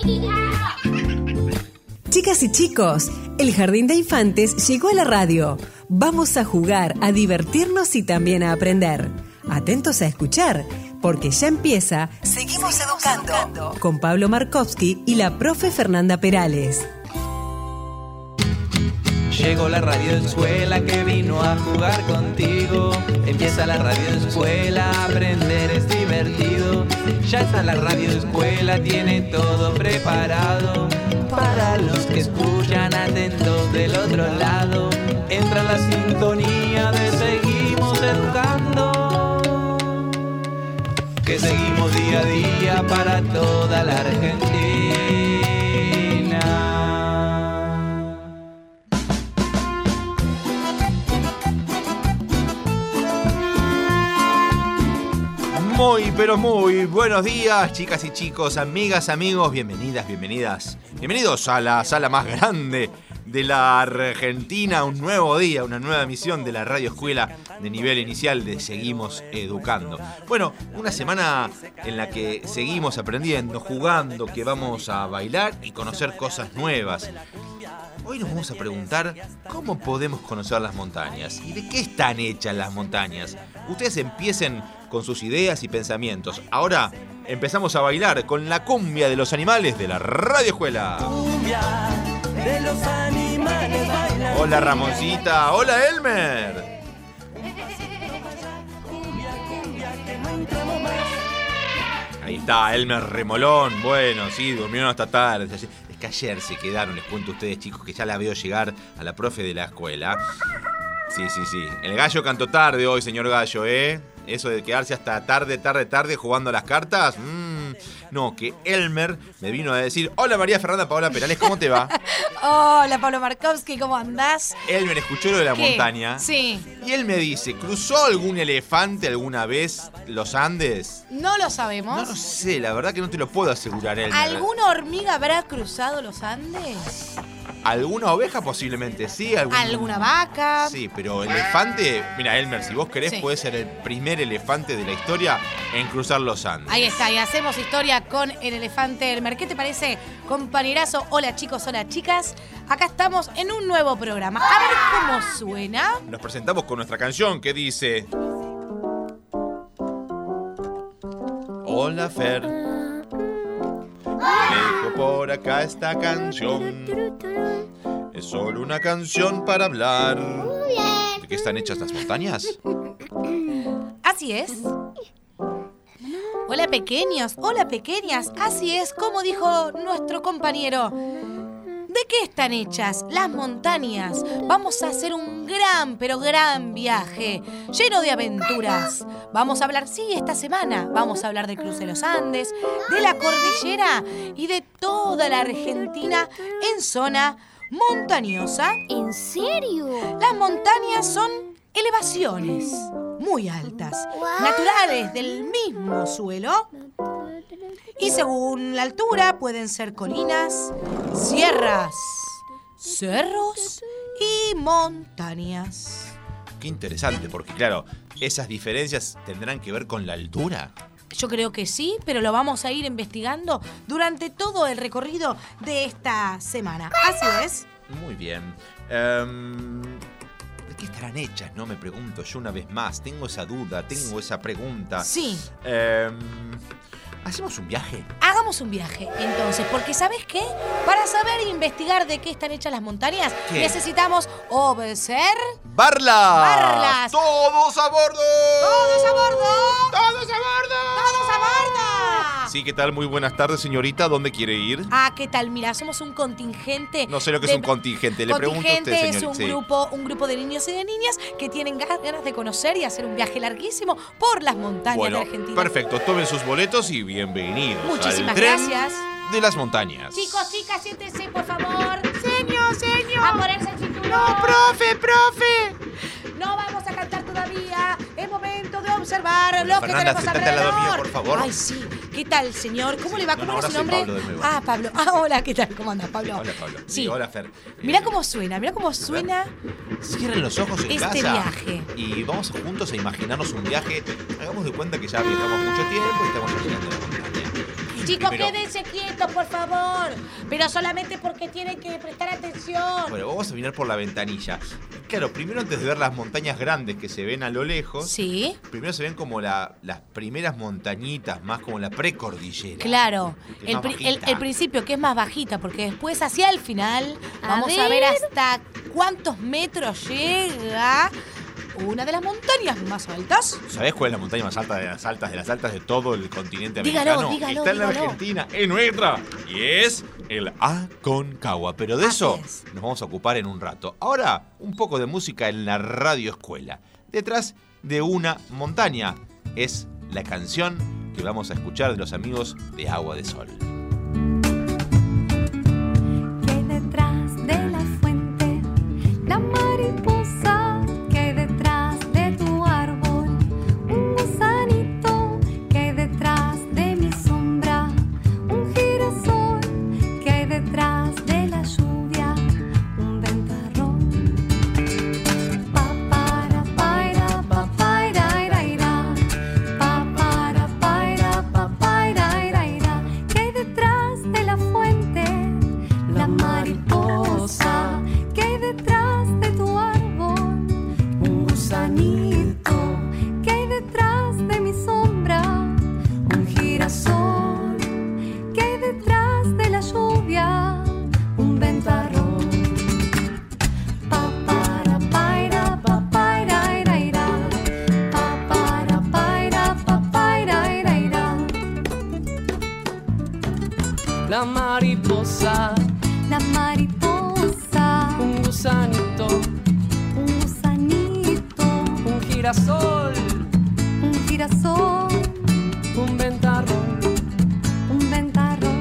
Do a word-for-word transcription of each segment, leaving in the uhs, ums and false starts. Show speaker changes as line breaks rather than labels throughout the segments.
Chicas y chicos, el Jardín de Infantes llegó a la radio. Vamos a jugar, a divertirnos y también a aprender. Atentos a escuchar, porque ya empieza Seguimos Educando, con Pablo Markovsky y la profe Fernanda Perales.
Llegó la radio escuela que vino a jugar contigo. Empieza la radio escuela, aprender es divertido. Ya está la radio escuela, tiene todo preparado. Para los que escuchan atentos del otro lado, entra en la sintonía de Seguimos Educando. Que seguimos día a día para toda la Argentina.
Muy, pero muy buenos días, chicas y chicos, amigas, amigos, bienvenidas, bienvenidas, bienvenidos a la sala más grande de la Argentina, un nuevo día, una nueva emisión de la Radio Escuela de nivel inicial de Seguimos Educando. Bueno, una semana en la que seguimos aprendiendo, jugando, que vamos a bailar y conocer cosas nuevas. Hoy nos vamos a preguntar cómo podemos conocer las montañas y de qué están hechas las montañas. Ustedes empiecen con sus ideas y pensamientos. Ahora empezamos a bailar con la cumbia de los animales de la Radio Escuela.
Cumbia de los animales bailan.
Hola Ramoncita, hola Elmer. Ahí está, Elmer Remolón. Bueno, sí, durmieron hasta tarde. Es que ayer se quedaron, les cuento a ustedes, chicos, que ya la veo llegar a la profe de la escuela. Sí, sí, sí. El gallo cantó tarde hoy, señor Gallo, ¿eh? Eso de quedarse hasta tarde, tarde, tarde jugando a las cartas. Mmm. No, que Elmer me vino a decir: hola María Fernanda Paola Perales, ¿cómo te va?
Hola Pablo Markovsky, ¿cómo andás?
Elmer escuchó lo de la
¿Qué?
montaña.
Sí.
Y él me dice: ¿cruzó algún elefante alguna vez los Andes?
No lo sabemos.
No lo sé, la verdad que no te lo puedo asegurar, Elmer.
¿Alguna hormiga habrá cruzado los Andes?
¿Alguna oveja posiblemente sí? ¿Algún...
¿Alguna vaca?
Sí, pero elefante... Mira, Elmer, si vos querés,
Sí.
puede ser el primer elefante de la historia en cruzar los Andes.
Ahí está, y hacemos historia con el elefante Elmer. ¿Qué te parece, compañerazo? Hola chicos, hola chicas. Acá estamos en un nuevo programa. A ver cómo suena.
Nos presentamos con nuestra canción que dice... Hola, Fer. Dejo por acá esta canción. Es solo una canción para hablar. ¿De qué están hechas las montañas?
Así es. Hola pequeños, hola pequeñas. Así es, como dijo nuestro compañero. ¿De qué están hechas las montañas? Vamos a hacer un gran, pero gran viaje, lleno de aventuras. Vamos a hablar, sí, esta semana, vamos a hablar de Cruce los Andes, de la cordillera y de toda la Argentina en zona montañosa.
¿En serio?
Las montañas son elevaciones muy altas, naturales del mismo suelo. Y según la altura pueden ser colinas, sierras, cerros y montañas.
Qué interesante, porque claro, esas diferencias tendrán que ver con la altura.
Yo creo que sí, pero lo vamos a ir investigando durante todo el recorrido de esta semana. Así es.
Muy bien. Um, ¿De qué estarán hechas? No me pregunto yo una vez más. Tengo esa duda, tengo esa pregunta.
Sí.
Um, ¿Hacemos un viaje?
Hagamos un viaje, entonces, porque ¿sabes qué? Para saber e investigar de qué están hechas las montañas,
¿Qué?
necesitamos obedecer...
¡Barlas!
¡Barlas!
¡Todos a bordo!
¡Todos a bordo!
¡Todos a bordo!
¡Todos a bordo!
Sí, ¿qué tal? Muy buenas tardes, señorita. ¿Dónde quiere ir?
Ah, ¿qué tal? Mira, somos un contingente...
No sé lo que
de...
es un contingente. Le pregunto a usted,
Contingente
señorita.
es un
Sí.
grupo, un grupo de niños y de niñas que tienen ganas de conocer y hacer un viaje larguísimo por las montañas
Bueno,
de Argentina.
perfecto. Tomen sus boletos y bienvenidos
Muchísimas
al tren
gracias.
de las montañas.
Chicos, chicas, siéntense, por favor.
Señor, señor.
A ponerse el cinturón.
No, profe, profe.
No vamos a cantar todavía. Es momento de observar
Hola,
lo que
Fernanda,
tenemos
sentate al lado
alrededor.
mío, por favor.
Ay, sí. ¿Qué tal, señor? ¿Cómo le va?
No,
¿Cómo
no,
era
ahora
su
soy
nombre?
Pablo de nuevo.
Ah, Pablo. Ah, hola, ¿qué tal? ¿Cómo andas, Pablo?
Hola, Pablo.
Sí.
Sí, hola, Fer.
Mirá
Eh,
cómo suena, mirá cómo suena.
Cierren los ojos en
Este
casa
viaje.
y vamos juntos a imaginarnos un viaje. Hagamos de cuenta que ya viajamos mucho tiempo y estamos llegando a la montaña. ¿Qué
Chicos,
Pero-
quédense quietos, por favor. Pero solamente porque tienen que prestar atención.
Bueno, vamos a mirar por la ventanilla. Claro, primero antes de ver las montañas grandes que se ven a lo lejos,
Sí,
primero se ven como la- las primeras montañitas, más como la precordillera.
claro.
Que es
El,
más
pri- el-
bajita.
el principio, que es más bajita, porque después hacia el final
A
vamos a ver
ver.
hasta cuántos metros llega una de las montañas más altas.
¿Sabés cuál es la montaña más alta de las altas de las altas de todo el continente
Dígalo,
americano?
dígalo,
Está en la
dígalo.
Argentina, es nuestra. Y es el Aconcagua. Pero de
Así
eso
es.
nos vamos a ocupar en un rato. Ahora, un poco de música en la radio escuela. Detrás de una montaña. Es la canción que vamos a escuchar de los amigos de Agua de Sol.
Que hay detrás de la fuente, la mariposa, que hay detrás de tu árbol, un gusanito, que hay detrás de mi sombra, un girasol, que hay detrás de la lluvia, un ventarrón. Pa para paira, pa paira, ira, ira. Pa para paira, pa paira, ira, ira. Que hay detrás de la fuente, la mariposa, que hay detrás de tu árbol, un gusanito, que hay detrás de mi sombra, un girasol, que hay detrás de la lluvia, un ventarrón. Pa para paira, pa paira, ira, ira. Pa para paira, pa paira, ira, ira.
La mariposa,
La mariposa,
un gusanito,
un gusanito,
un girasol,
un girasol,
un ventarrón.
un ventarrón.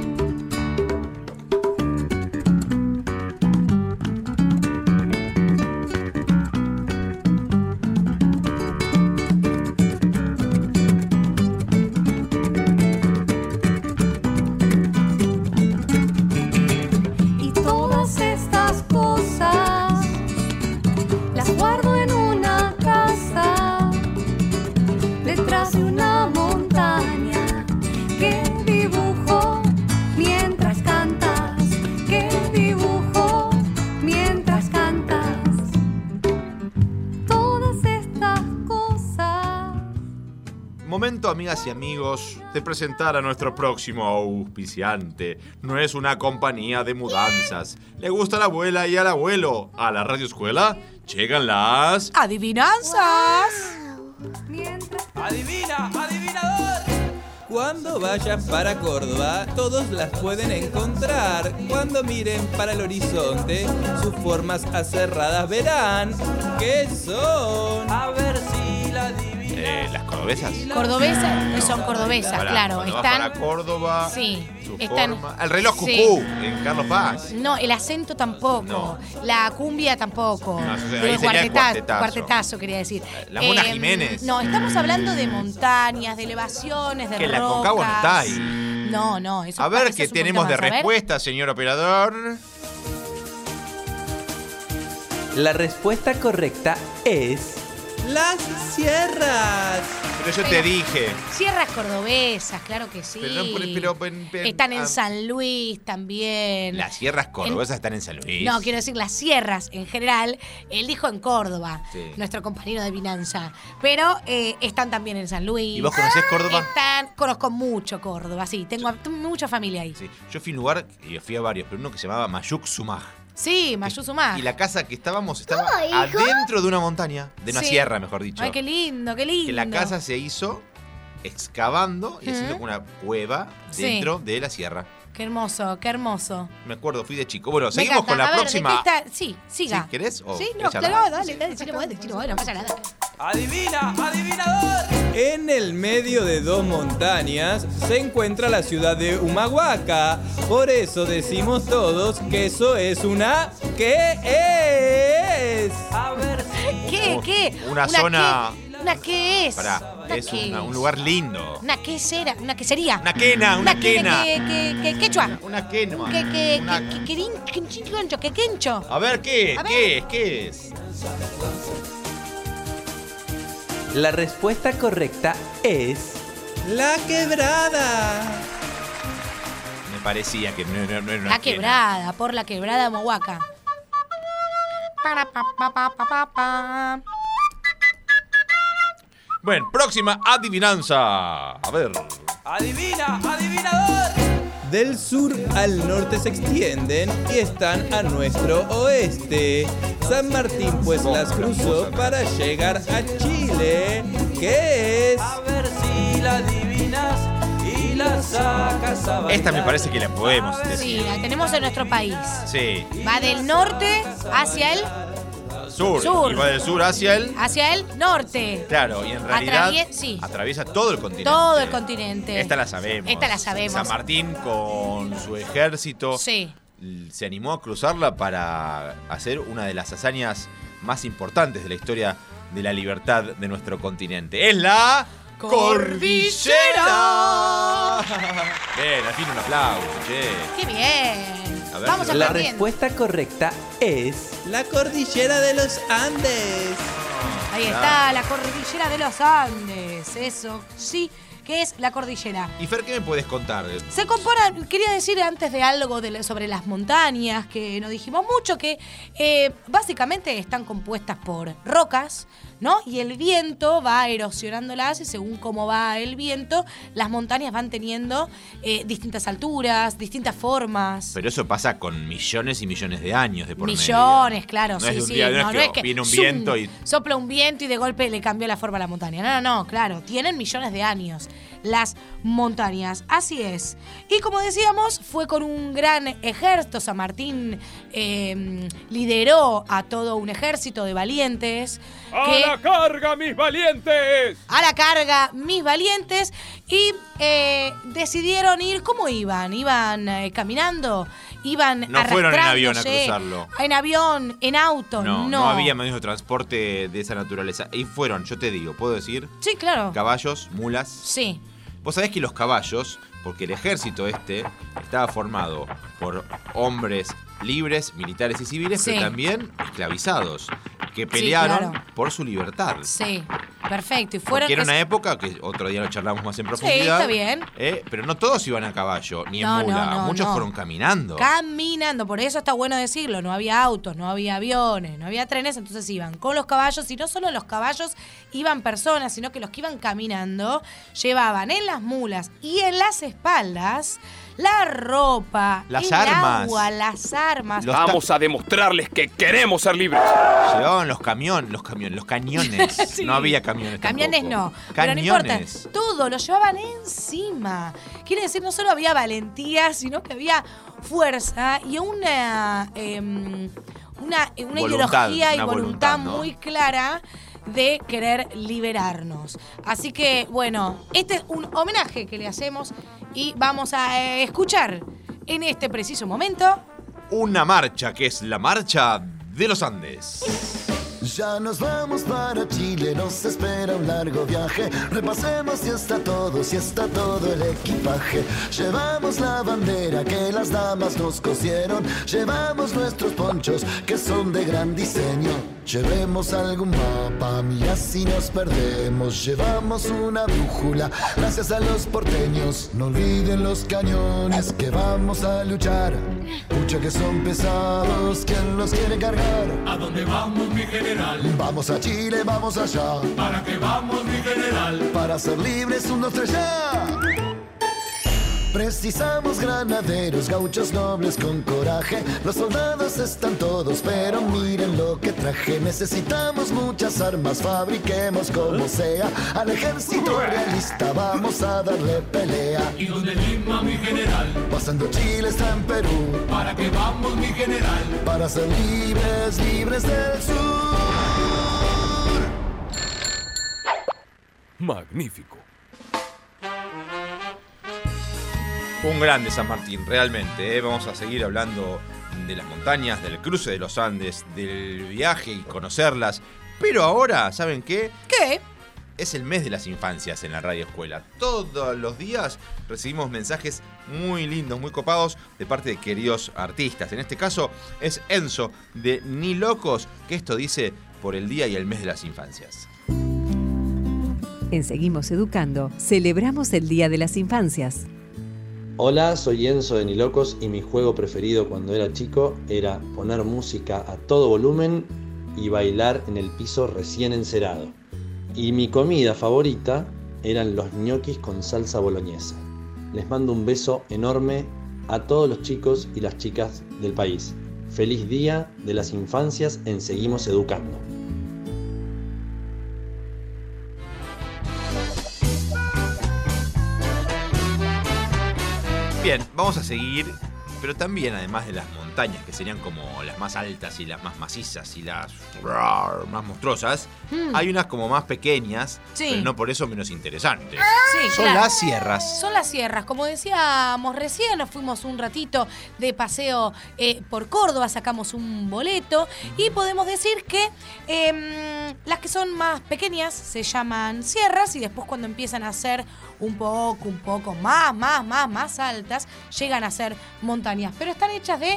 Y todas estas cosas las guardo en una casa, detrás de una montaña, que dibujo mientras cantas, que dibujo mientras cantas. Todas estas cosas.
Momento, amigas y amigos, de presentar a nuestro próximo auspiciante. No es una compañía de mudanzas. Le gusta a la abuela y al abuelo. A la radio escuela llegan las...
Adivinanzas.
Mientras
Adivina, adivinador. Cuando vayan para Córdoba, todos las pueden encontrar. Cuando miren para el horizonte, sus formas aserradas verán que son. A ver si la adivinan.
Eh, las cordobesas.
Cordobesas, son cordobesas,
Pará,
claro.
cuando vas
Están.
para Córdoba,
Sí,
su
están-
forma... El reloj cucú
sí.
en Carlos Paz.
No, el acento tampoco.
No.
La cumbia tampoco.
No, eso- ahí
Pero el
sería el
cuarteta-
cuartetazo.
cuartetazo, quería decir.
La Mona
Eh,
Jiménez.
No, estamos hablando de montañas, de elevaciones, de
Que la
rocas.
Aconcagua no está ahí.
No, no. Eso
A ver
eso
qué
es un
tenemos de
poquito más. A ver.
respuesta, señor operador.
La respuesta correcta es. Las sierras.
Pero yo te dije.
Sierras cordobesas, claro que sí.
Pero no, pero- pero- pero-
Están en
ah.
San Luis también.
Las sierras cordobesas están en San Luis.
No, quiero decir las sierras en general. Él dijo en Córdoba,
Sí.
nuestro compañero de Vinanza. Pero eh, están también en San Luis.
¿Y vos conocés Córdoba?
Están, conozco mucho Córdoba, sí. Tengo, tengo mucha familia ahí. Sí,
Sí, yo fui a un lugar, y fui a varios, pero uno que se llamaba Mayuk Sumaj.
Mayuzumá.
Y la casa que estábamos estaba
¿Cómo, hijo?
adentro de una montaña, de una
Sí.
sierra, mejor dicho.
Ay, qué lindo, qué lindo.
Que la casa se hizo excavando y haciendo
Ujú.
como una cueva
Sí.
dentro de la sierra.
Qué hermoso, qué hermoso.
Me acuerdo, fui de chico. Bueno,
Me
seguimos
encanta.
con la
A ver, ¿de
próxima.
qué está? Sí, siga.
¿Sí? ¿Querés? O
sí, no,
querés
claro,
hablar?
dale, dale, si no podés, si no podés, no pasa nada.
Adivina, adivinador. En el medio de dos montañas se encuentra la ciudad de Humahuaca. Por eso decimos todos que eso es una... ¿Qué es? A ver si...
¿Qué, qué?
Una zona-
qué- ¿Una qué es?
Pará,
¿Una
es
qué
una-
es?
un lugar lindo.
¿Una qué será? ¿Una qué sería?
Una quena, una quena.
¿Qué, qué, qué, quechua?
Una quena.
¿Qué, qué,
Una-
qué, qué, querin- qué chinchoncho? ¿Qué quencho?
A ver, ¿qué?
A ver.
¿Qué es? ¿Qué es?
La respuesta correcta es... La quebrada.
parecía que no, no, no era una
La
esquina.
quebrada, por la quebrada Mohuaca. Para, pa, pa, pa, pa, pa, pa.
Bueno, próxima adivinanza. A ver.
Adivina, adivinador.
Del sur al norte se extienden y están a nuestro oeste. San Martín pues las cruzó para llegar a Chile. ¿Qué es?
A ver si la adivinas y la sacas a bailar.
Esta me parece que la podemos
Sí,
decir.
la tenemos en nuestro país.
Sí.
Va del norte hacia el,
Sur.
Sur.
Y va del sur hacia el...
hacia el norte.
Claro, y en realidad
Atravie- sí.
atraviesa todo el continente.
Todo el continente.
Esta la sabemos.
Esta la sabemos.
San Martín con su ejército
Sí.
se animó a cruzarla para hacer una de las hazañas más importantes de la historia de la libertad de nuestro continente. Es la Cordillera. Bien, al fin un aplauso, che.
¡Qué bien!
A ver,
Vamos
la
La
aprendiendo.
respuesta correcta es la cordillera de los Andes.
Ahí está, la cordillera de los Andes. Eso sí que es la cordillera.
Y Fer, ¿qué me puedes contar?
Se compara, quería decir antes de algo de, sobre las montañas, que no dijimos mucho, que eh, básicamente están compuestas por rocas, ¿no? Y el viento va erosionándolas y según cómo va el viento, las montañas van teniendo eh, distintas alturas, distintas formas.
Pero eso pasa con millones y millones de años de por medio.
Millones, claro,
No
sí,
es de un
sí.
día, no es
no,
que
no es que
viene un
zoom,
viento y-
sopla un viento y de golpe le cambió la forma a la montaña. No, no, no, claro, tienen millones de años las montañas, así es. Y como decíamos, fue con un gran ejército. San Martín eh, lideró a todo un ejército de valientes. que-
carga, mis valientes!
a la carga, mis valientes, y eh, decidieron ir. ¿Cómo iban? ¿Iban eh, caminando? ¿Iban
No fueron en avión a
arrastrándose?
cruzarlo.
¿En avión? ¿En auto?
No,
No,
no había medios de transporte de esa naturaleza. Y fueron, yo te digo, ¿puedo decir?
Sí, claro.
Caballos, mulas.
Sí.
Vos sabés que los caballos, porque el ejército este estaba formado por hombres libres, militares y civiles,
Sí.
pero también esclavizados, que pelearon
claro.
por su libertad.
Sí, perfecto. Y fueron.
Porque era una
es-
época que otro día lo charlamos más en profundidad.
está bien.
eh, pero no todos iban a caballo, ni en
No, no,
mula.
no,
Muchos
no.
fueron caminando.
Caminando, por eso está bueno decirlo, no había autos, no había aviones, no había trenes, entonces iban con los caballos, y no solo los caballos iban personas, sino que los que iban caminando llevaban en las mulas y en las espaldas la ropa,
Las
el
armas.
agua, las armas.
Los
Vamos a demostrarles que queremos ser libres.
Llevaban los camiones, los camiones, los cañones.
Sí.
No había camiones
Camiones
tampoco.
no, pero no importa,
Cañones.
todo lo llevaban encima. Quiere decir, no solo había valentía, sino que había fuerza y una, em, una, una
Voluntad,
ideología y
una
voluntad,
voluntad, ¿no?
muy clara de querer liberarnos. Así que, bueno, este es un homenaje que le hacemos y vamos a eh, escuchar en este preciso momento.
Una marcha que es la marcha de los Andes.
Ya nos vamos para Chile, nos espera un largo viaje. Repasemos si está todo, si está todo el equipaje. Llevamos la bandera que las damas nos cosieron. Llevamos nuestros ponchos que son de gran diseño. Llevemos algún mapa, mira si nos perdemos. Llevamos una brújula, gracias a los porteños. No olviden los cañones que vamos a luchar. Pucha que son pesados, ¿quién los quiere cargar?
¿A dónde vamos, mi general?
Vamos a Chile, vamos allá.
¿Para qué vamos, mi general?
Para ser libres, un, dos, tres, ya. Precisamos granaderos, gauchos nobles con coraje. Los soldados están todos, pero miren lo que traje. Necesitamos muchas armas, fabriquemos como sea. Al ejército realista vamos a darle pelea.
¿Y dónde Lima, mi general?
Pasando Chile está en Perú.
¿Para qué vamos, mi general?
Para ser libres, libres del sur.
Magnífico.
Un grande San Martín, realmente. ¿eh? Vamos a seguir hablando de las montañas, del cruce de los Andes, del viaje y conocerlas. Pero ahora, ¿saben qué?
¿Qué?
Es el mes de las infancias en la Radio Escuela. Todos los días recibimos mensajes muy lindos, muy copados de parte de queridos artistas. En este caso es Enzo de Ni Locos, que esto dice por el día y el mes de las infancias.
En Seguimos Educando, celebramos el Día de las Infancias.
Hola, soy Enzo de Nilocos y mi juego preferido cuando era chico era poner música a todo volumen y bailar en el piso recién encerado. Y mi comida favorita eran los ñoquis con salsa boloñesa. Les mando un beso enorme a todos los chicos y las chicas del país. Feliz Día de las Infancias en Seguimos Educando.
Bien, vamos a seguir, pero también además de las montañas, que serían como las más altas y las más macizas y las rar, más monstruosas,
Mm.
hay unas como más pequeñas,
Sí.
pero no por eso menos interesantes.
Sí,
Son
claro.
las sierras.
Son las sierras. Como decíamos recién, nos fuimos un ratito de paseo eh, por Córdoba, sacamos un boleto y podemos decir que eh, las que son más pequeñas se llaman sierras y después cuando empiezan a ser un poco, un poco más, más, más, más altas, llegan a ser montañas. Pero están hechas de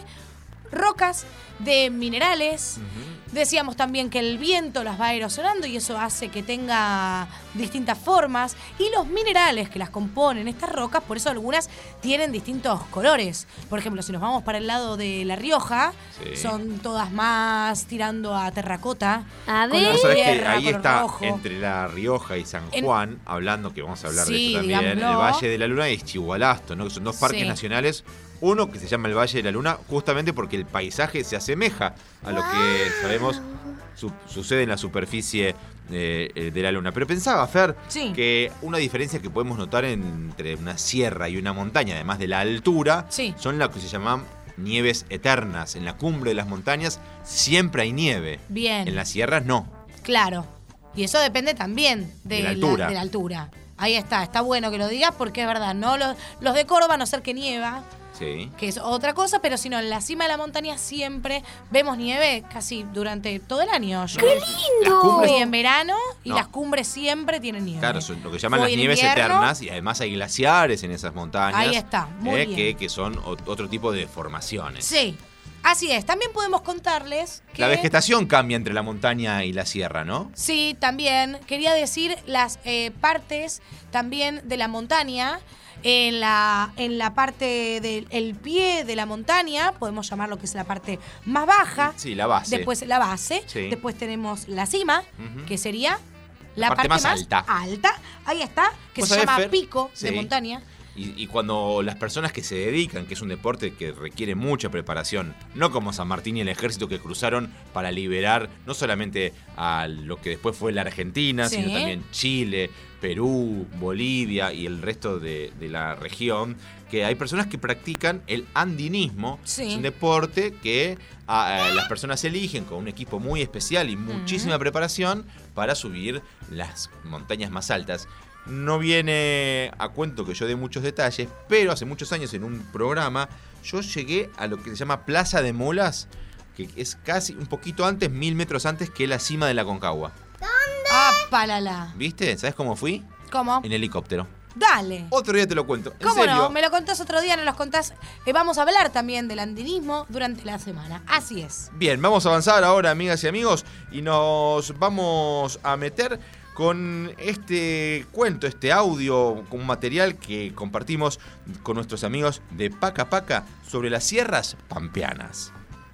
rocas, de minerales. Decíamos también que el viento las va erosionando y eso hace que tenga distintas formas. Y los minerales que las componen, estas rocas, por eso algunas tienen distintos colores. Por ejemplo, si nos vamos para el lado de La Rioja,
Sí.
son todas más tirando a terracota.
A
color
Vos sabés que
tierra,
ahí
color
está,
rojo.
entre La Rioja y San
En-
Juan, hablando, que vamos a hablar
Sí,
de esto también,
digámoslo.
el Valle de la Luna y Chihualasto, ¿no? Que son dos parques
Sí.
nacionales. Uno que se llama el Valle de la Luna, justamente porque el paisaje se asemeja a lo que sabemos su- sucede en la superficie eh, eh, de la Luna. Pero pensaba, Fer,
Sí.
que una diferencia que podemos notar entre una sierra y una montaña, además de la altura,
Sí.
son lo que se llaman nieves eternas. En la cumbre de las montañas siempre hay nieve.
Bien.
En las sierras no.
Claro. Y eso depende también de,
De la altura.
de la altura. Ahí está, está bueno que lo digas porque es verdad, ¿no? Los, los de Córdoba, a no ser que nieva,
Sí.
que es otra cosa, pero si no, en la cima de la montaña siempre vemos nieve casi durante todo el año. Yo
¡Qué
Las
lindo!
cumbres-
fui en verano y
No.
las cumbres siempre tienen nieve.
Claro, son lo que llaman
Fui
las
en
nieves
invierno.
eternas y además hay glaciares en esas montañas.
Ahí está, muy
eh,
bien.
Que, que son o- otro tipo de formaciones.
Sí, así es. También podemos contarles que...
La vegetación cambia entre la montaña y la sierra, ¿no?
Sí, también. Quería decir las eh, partes también de la montaña. En la, en la parte del el pie de la montaña, podemos llamar lo que es la parte más baja.
Sí, la base.
Después la base.
Sí.
Después tenemos la cima,
Ujú.
que sería la,
parte más alta.
alta. Ahí está, que
¿Vos
se
sabés,
llama
Fer?
pico de
Sí.
montaña.
Y, y cuando las personas que se dedican, que es un deporte que requiere mucha preparación, no como San Martín y el ejército que cruzaron para liberar no solamente a lo que después fue la Argentina,
Sí.
sino también Chile, Perú, Bolivia y el resto de, de la región, que hay personas que practican el andinismo.
Sí.
Es un deporte que a- a las personas eligen con un equipo muy especial y muchísima preparación para subir las montañas más altas. No viene a cuento que yo dé muchos detalles, pero hace muchos años en un programa yo llegué a lo que se llama Plaza de Mulas, que es casi un poquito antes, mil metros antes que la cima de la Concagua.
¡Ah, palala!
¿Viste? ¿Sabes cómo fui?
¿Cómo?
En helicóptero.
Dale.
Otro día te lo cuento. ¿En
¿Cómo
serio?
no? Me lo contás otro día, no los contás. Eh, vamos a hablar también del andinismo durante la semana. Así es.
Bien, vamos a avanzar ahora, amigas y amigos, y nos vamos a meter con este cuento, este audio, con un material que compartimos con nuestros amigos de Paca Paca sobre las sierras pampeanas.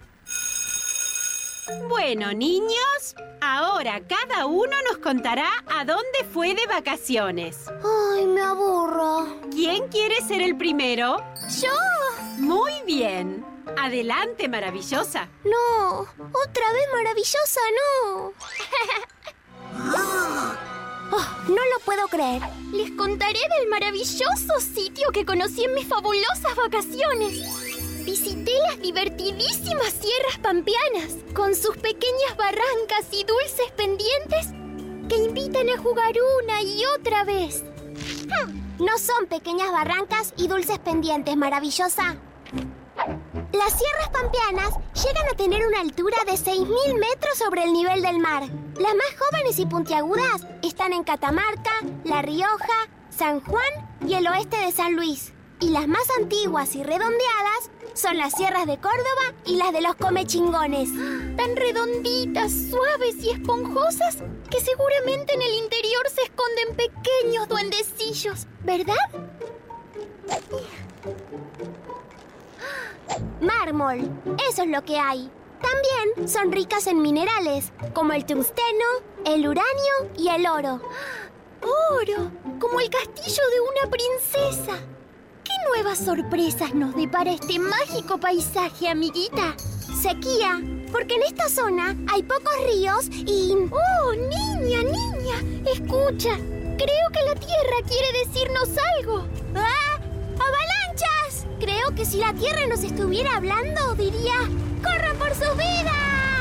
Bueno, niños, ahora cada uno nos contará a dónde fue de vacaciones.
Ay, me aburro.
¿Quién quiere ser el primero?
¡Yo!
Muy bien. Adelante, maravillosa.
No, otra vez maravillosa, no. Oh, no lo puedo creer. Les contaré del maravilloso sitio que conocí en mis fabulosas vacaciones. Visité las divertidísimas sierras pampeanas, con sus pequeñas barrancas y dulces pendientes que invitan a jugar una y otra vez. Hmm, no son pequeñas barrancas y dulces pendientes, maravillosa. Las sierras pampeanas llegan a tener una altura de seis mil metros sobre el nivel del mar. Las más jóvenes y puntiagudas están en Catamarca, La Rioja, San Juan y el oeste de San Luis. Y las más antiguas y redondeadas son las sierras de Córdoba y las de los Comechingones. Tan redonditas, suaves y esponjosas que seguramente en el interior se esconden pequeños duendecillos, ¿verdad?
Mármol, eso es lo que hay. También son ricas en minerales, como el tungsteno, el uranio y el oro. ¡Oro! Como el castillo de una princesa. ¿Qué nuevas sorpresas nos depara este mágico paisaje, amiguita? Sequía, porque en esta zona hay pocos ríos y... ¡Oh, niña, niña! Escucha, creo que la tierra quiere decirnos algo. ¡Ah! ¡Avalanchas! Creo que si la tierra nos estuviera hablando, diría... ¡Corran por su vida!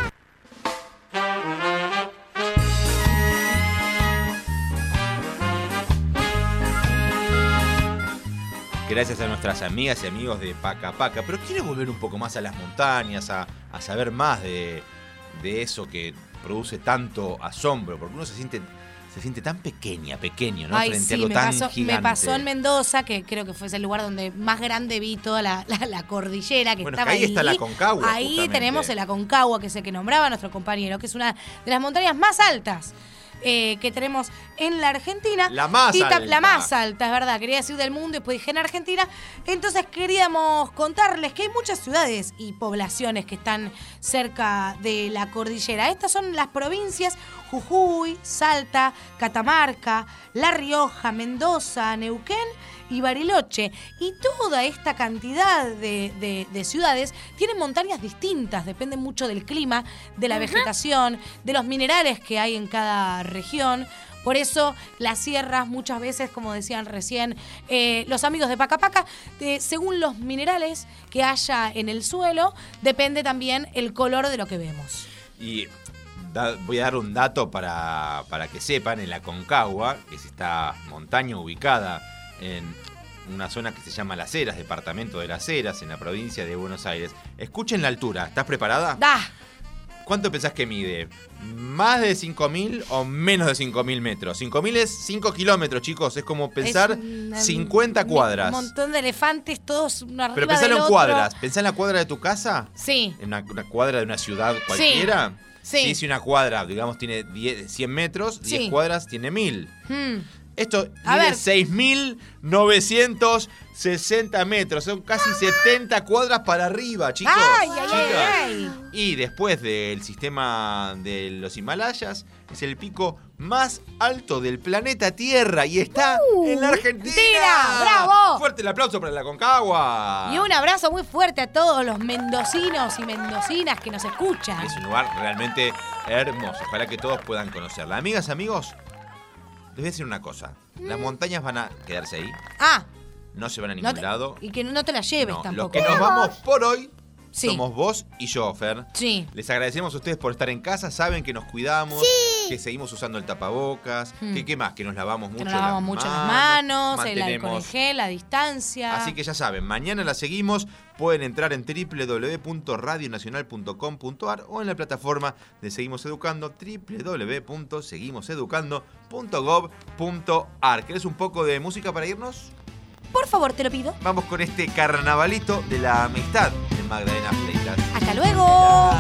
Gracias a nuestras amigas y amigos de Paca Paca. Pero quiero volver un poco más a las montañas, a, a saber más de, de eso que produce tanto asombro, porque uno se siente... Se siente tan pequeña, pequeño, ¿no?
Ay,
Frente
sí,
a algo
me
tan
pasó,
gigante.
me pasó en Mendoza, que creo que fue ese lugar donde más grande vi toda la, la, la cordillera que
bueno,
estaba
que ahí
ahí.
está la Aconcagua,
Ahí
justamente.
tenemos el Aconcagua, que es el que nombraba nuestro compañero, que es una de las montañas más altas eh, que tenemos en la Argentina.
La más
y ta-
alta.
La más alta, es verdad. Quería decir del mundo y después dije en Argentina. Entonces queríamos contarles que hay muchas ciudades y poblaciones que están cerca de la cordillera. Estas son las provincias Jujuy, Salta, Catamarca, La Rioja, Mendoza, Neuquén y Bariloche. Y toda esta cantidad de, de, de ciudades tienen montañas distintas, depende mucho del clima, de la vegetación, de los minerales que hay en cada región. Por eso las sierras muchas veces, como decían recién eh, los amigos de Paca Paca, eh, según los minerales que haya en el suelo, depende también el color de lo que vemos.
Y da, voy a dar un dato para, para que sepan, en la Aconcagua, que es esta montaña ubicada en una zona que se llama Las Heras, departamento de Las Heras, en la provincia de Buenos Aires. Escuchen la altura, ¿estás preparada?
¡Da!
¿Cuánto pensás que mide? ¿Más de cinco mil o menos de cinco mil metros? cinco mil es cinco kilómetros, chicos. Es como pensar
Es una-
cincuenta cuadras.
Un montón de elefantes, todos uno arriba
Pero
del
pensalo en
otro.
cuadras. ¿Pensá en la cuadra de tu casa?
Sí.
¿En una, una cuadra de una ciudad cualquiera?
Sí.
Si una cuadra, digamos, tiene diez, cien metros, diez
Sí.
cuadras tiene mil.
Hmm.
Esto
A
tiene
ver.
seis mil novecientos sesenta metros. Son casi setenta cuadras para arriba, chicos.
¡Ay, ay,
chicas.
ay, ay!
Y después del sistema de los Himalayas, es el pico más alto del planeta Tierra y está en la Argentina.
Argentina, ¡bravo!
Fuerte el aplauso para la Aconcagua.
Y un abrazo muy fuerte a todos los mendocinos y mendocinas que nos escuchan.
Es un lugar realmente hermoso. Ojalá que todos puedan conocerla. Amigas, amigos, les voy a decir una cosa. Las montañas van a quedarse ahí.
Ah,
No se van a
no
ningún
te-
lado.
y que no te la lleves
No,
tampoco.
los que nos vamos por hoy
Sí.
somos vos y yo, Fer.
Sí.
Les agradecemos a ustedes por estar en casa. Saben que nos cuidamos,
Sí.
que seguimos usando el tapabocas,
Hmm.
que qué más, que nos lavamos mucho
Que nos lavamos
las
mucho las
manos,
manos, el alcohol en gel, la distancia.
Así que ya saben, mañana la seguimos. Pueden entrar en w w w punto radio nacional punto com punto a r o en la plataforma de Seguimos Educando, w w w punto seguimos educando punto gov punto a r. ¿Querés un poco de música para irnos?
Por favor, te lo pido.
Vamos con este carnavalito de la amistad de Magdalena Fleitas.
¡Hasta luego!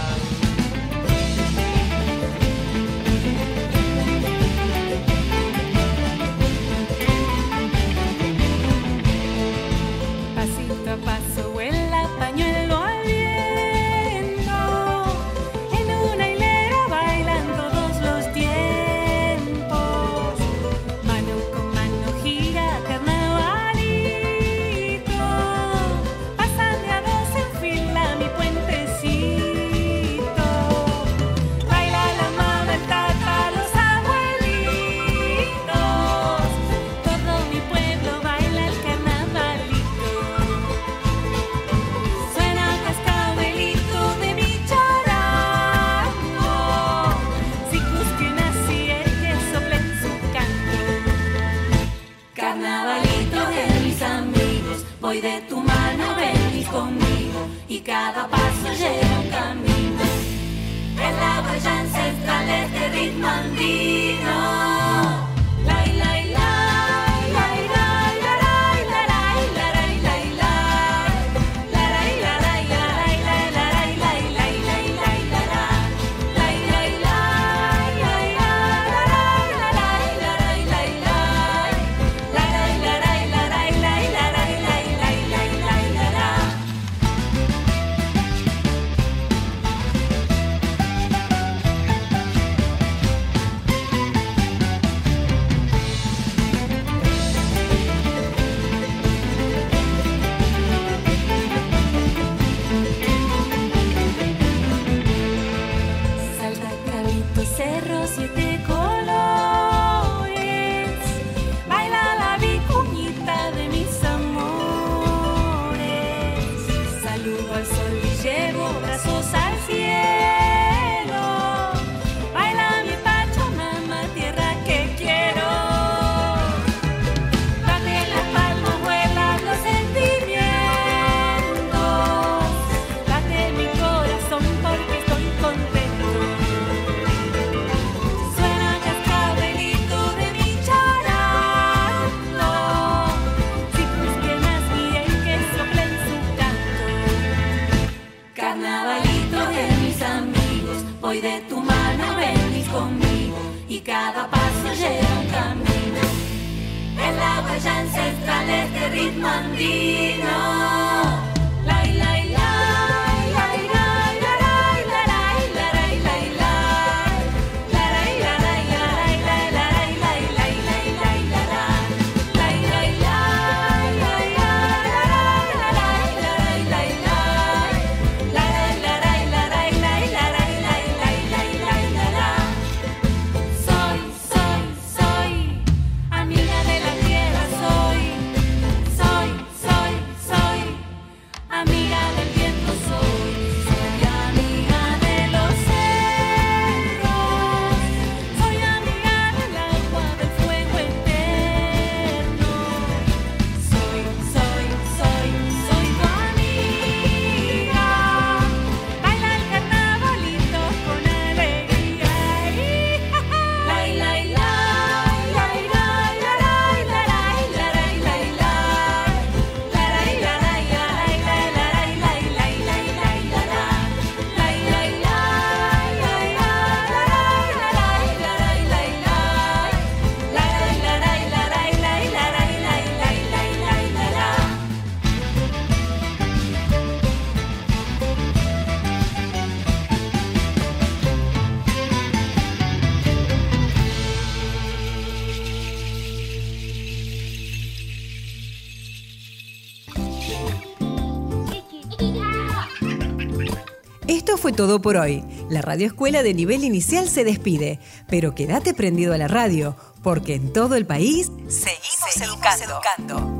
Pasito a paso vuela pañuelo al viento, en una hilera bailan todos los tiempos, mano con mano gira carnavalito, pasan de a dos en fila mi puentecito, baila la mamá, el tata, los abuelitos, todo mi pueblo baila el carnavalito. Suena el cascabelito de mi charango, si busquen así el que sopla en su canto. Carnavalito de mis amigos, voy de tu mano, venís conmigo, y cada paso lleva un camino. En la huella ancestral de este ritmo andino. Lai, lai, lai, lai, lai, lai, lai, lai, lai, lai, lai. Lai, lai, lai, lai, lai, lai, lai, lai, lai, lai, lai, lai. Lai, lai, lai, lai, lai, lai, lai, lai, lai, lai. Lai, lai, lai, lai, lai, lai, lai, lai, lai, lai, lai. Voy de tu mano, venís conmigo y cada paso lleva un camino. En la huella ancestral este ritmo andino. La, la, la.
Esto fue todo por hoy. La Radio Escuela de nivel inicial se despide, pero quédate prendido a la radio, porque en todo el país seguimos, seguimos educando. educando.